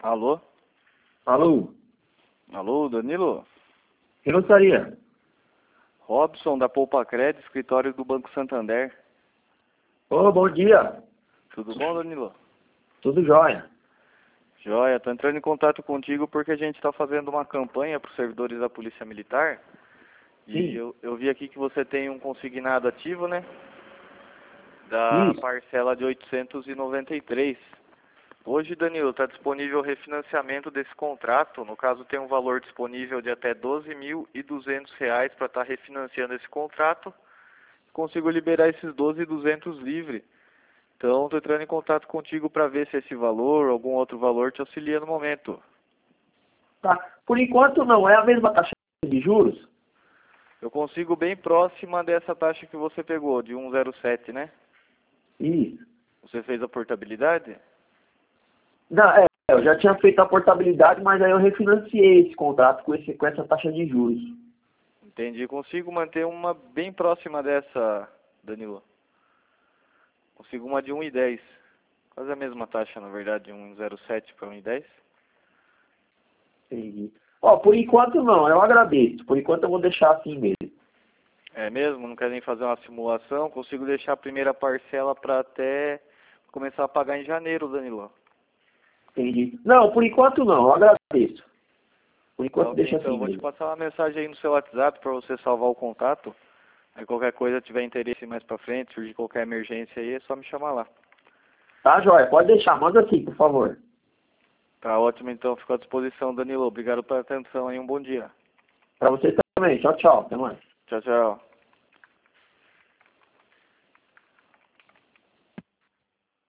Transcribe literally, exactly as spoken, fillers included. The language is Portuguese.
Alô? Alô? Alô, Danilo? Quem gostaria? Robson, da Poupa Crédito, escritório do Banco Santander. Ô, bom dia. Tudo bom, Danilo? Tudo jóia. Joia, tô entrando em contato contigo porque a gente está fazendo uma campanha para os servidores da Polícia Militar. Sim. E eu, eu vi aqui que você tem um consignado ativo, né? Da Isso. parcela de oitocentos e noventa e três. Hoje, Danilo, está disponível o refinanciamento desse contrato. No caso, tem um valor disponível de até doze mil e duzentos reais para estar refinanciando esse contrato. Consigo liberar esses doze mil e duzentos livre. Então, estou entrando em contato contigo para ver se esse valor ou algum outro valor te auxilia no momento. Tá. Por enquanto não, é a mesma taxa de juros? Eu consigo bem próxima dessa taxa que você pegou, de um vírgula zero sete, né? Isso. Você fez a portabilidade? Não, é, eu já tinha feito a portabilidade, mas aí eu refinanciei esse contrato com, esse, com essa taxa de juros. Entendi. Consigo manter uma bem próxima dessa, Danilo. Consigo uma de um vírgula dez. Quase a mesma taxa, na verdade, de um vírgula zero sete para um vírgula dez. Entendi. Ó, por enquanto não, eu agradeço. Por enquanto eu vou deixar assim mesmo. É mesmo? Não quer nem fazer uma simulação? Consigo deixar a primeira parcela para até começar a pagar em janeiro, Danilo. Entendi. Não, por enquanto não, eu agradeço. Por enquanto Então, deixa então assim eu vou te mesmo. passar uma mensagem aí no seu WhatsApp para você salvar o contato. Aí qualquer coisa, tiver interesse mais para frente, surgir qualquer emergência aí, é só me chamar lá. Tá, joia? Pode deixar, manda assim, por favor. Tá ótimo, então. Fico à disposição, Danilo. Obrigado pela atenção e um bom dia. Pra você também. Tchau, tchau. Até mais. Tchau, tchau.